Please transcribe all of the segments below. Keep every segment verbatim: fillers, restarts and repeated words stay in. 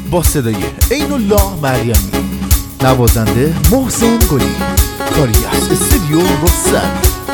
با صدای عین الله مریمی، نوازنده محسن گلی، کاری از استودیو رستم.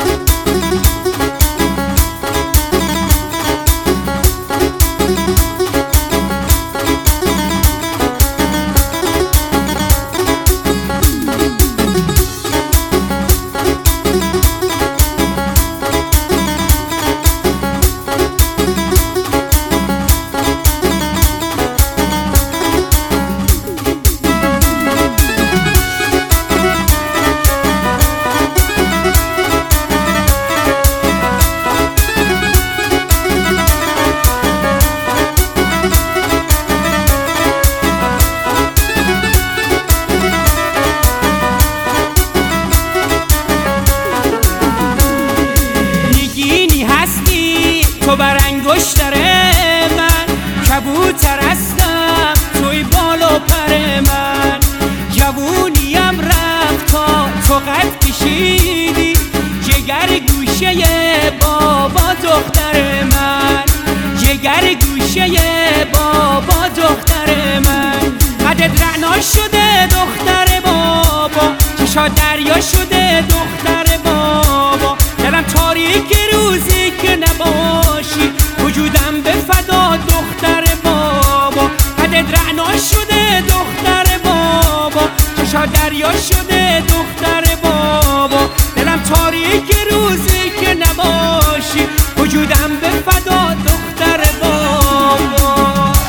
تو بر انگشتر من کبوتر هستم، توی بال و پر من. جوونیم رفت تا تو قد کشیدی، جگر گوشه بابا دختر من، جگر گوشه بابا دختر من. قدت رعنا شده دختر بابا، چشا دریا شده دختر بابا. دلم تاریک روزی که نباشی، وجودم به فدا دختر بابا. قدت رعنا شده دختر بابا، چشا دریا شده دختر بابا. دلم تاریک روزی که نباشی، وجودم به فدا دختر بابا.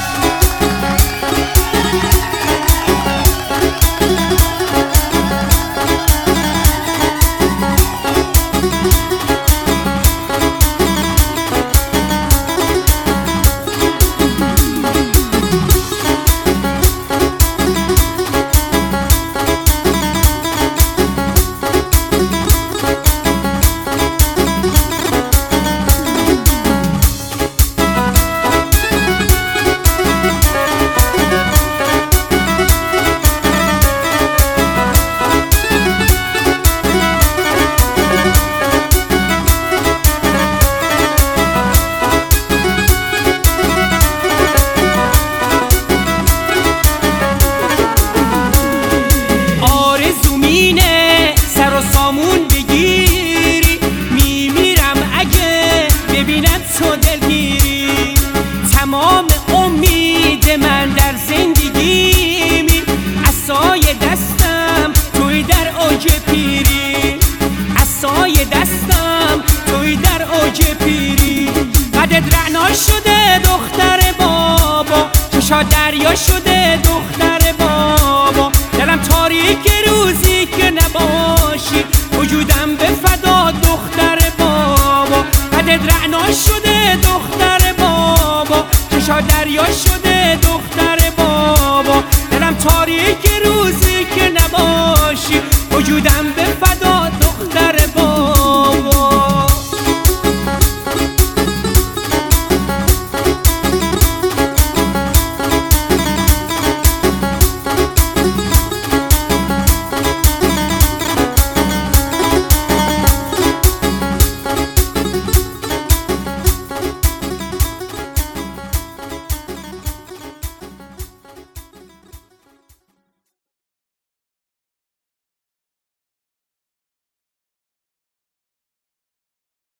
سامون بگیری میمیرم اگه ببینم تو دلگیری. تمام امید من در زندگیمی، عصای دستم توی در اوج پیری، عصای دستم توی در اوج پیری. قدت رعنا شده دختر بابا، چشا دریا شده دختر بابا. دلم تاریک روزی که نباشی، وجودم به فدا دختر بابا. قدت رعنا شده دختر بابا، چشا دریا شده دختر بابا. دلم تاریک روزی که نباشی، وجودم به فدا دختر